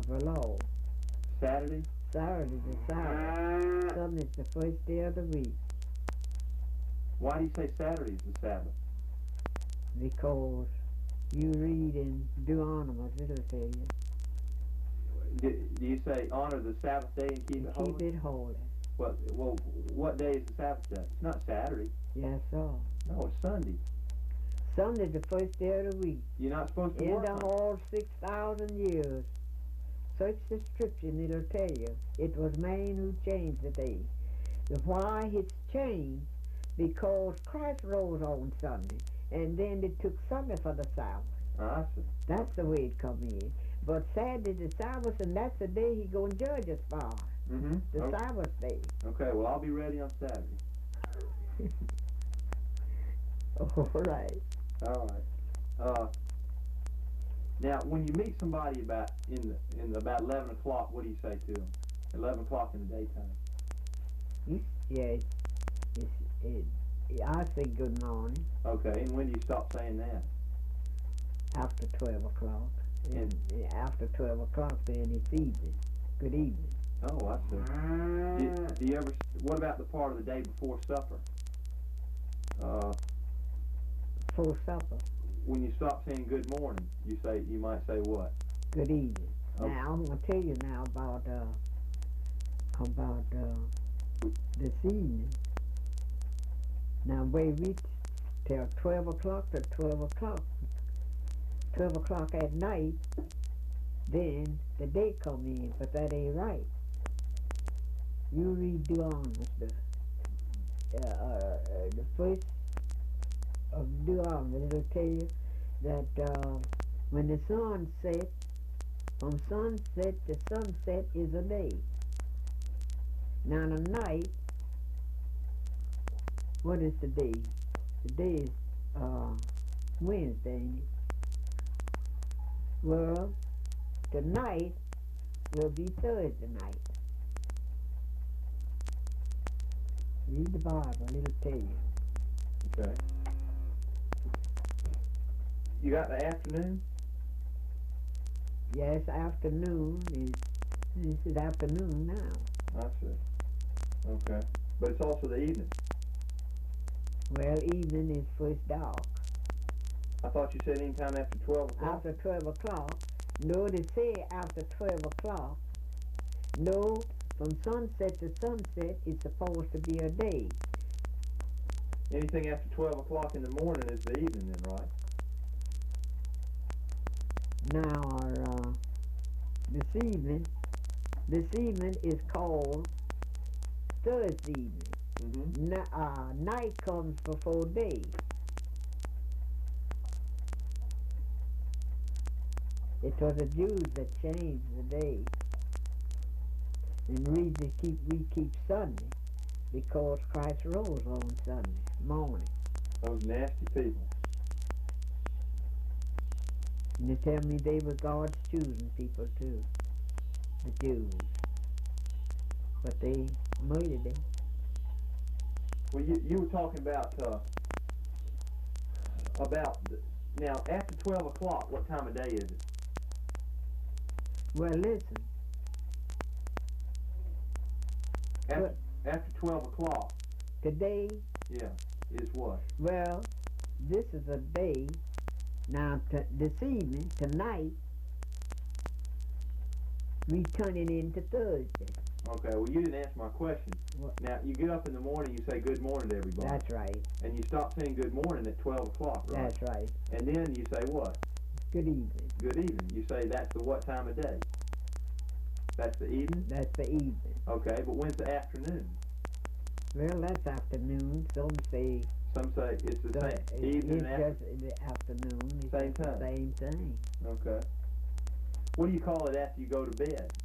of the law. Saturday? Saturday the Sabbath. Sunday's the first day of the week. Why do you say Saturday's the Sabbath? Because you read in Deuteronomy, it'll tell you. Do you say honor the Sabbath day and keep it holy? Keep it holy. Well, what day is the Sabbath day? It's not Saturday. Yes, sir. No, it's Sunday. Sunday's the first day of the week. You're not supposed to In work the on it. whole 6,000 years. Search the scripture and it'll tell you. It was man who changed the day. Why it's changed? Because Christ rose on Sunday. And then they took Sunday for the Sabbath. I see. That's the way it come in. But Saturday the Sabbath, and that's the day he gonna judge us by. Mm-hmm. The Sabbath day. Okay, well, I'll be ready on Saturday. All right. All right. Now, when you meet somebody about about 11 o'clock, what do you say to them? 11 o'clock in the daytime. I say good morning Okay, and when do you stop saying that? after 12 o'clock. And after 12 o'clock, then it's evening. Good evening. Oh, I see. Do you ever? What about the part of the day before supper? Before supper, When you stop saying good morning, you might say what? good evening. Okay. Now, I'm going to tell you now about this evening. Now, we reach till 12 o'clock to 12 o'clock. 12 o'clock at night, then the day come in, but that ain't right. You read Deuteronomy, the first of Deuteronomy, it'll tell you that when the sun sets, from sunset to sunset is a day. Now the night, what is the day? The day is Wednesday, ain't it? Well, tonight will be Thursday night. Read the Bible, it'll tell you. Okay. You got the afternoon? Yes, afternoon this is afternoon now. I see. Okay. But it's also the evening. Well, evening is first dark. I thought you said any time after 12 o'clock. After 12 o'clock. No, they say after 12 o'clock. No, from sunset to sunset it's supposed to be a day. Anything after 12 o'clock in the morning is the evening then, right? Now, this evening is called Thursday evening. Mm-hmm. Night comes before day. It was the Jews that changed the day. And we keep Sunday because Christ rose on Sunday morning. Those nasty people. And they tell me they were God's chosen people too, the Jews. But they murdered them. Well, you were talking about now after 12 o'clock. What time of day is it? Well, listen. After 12 o'clock. Today, Yeah. Is what? well, this is a day. Now, this evening, tonight, we turning into Thursday. Okay. Well, you didn't answer my question. What? Now you get up in the morning. You say good morning to everybody. That's right. And you stop saying good morning at 12 o'clock, right? That's right. And then you say what? Good evening. Good evening. You say that's the what time of day? That's the evening? That's the evening. Okay, but when's the afternoon? Well, that's afternoon. Some say Some say it's the same evening it's and just the afternoon. It's Same just the time. same thing. Okay. What do you call it after you go to bed?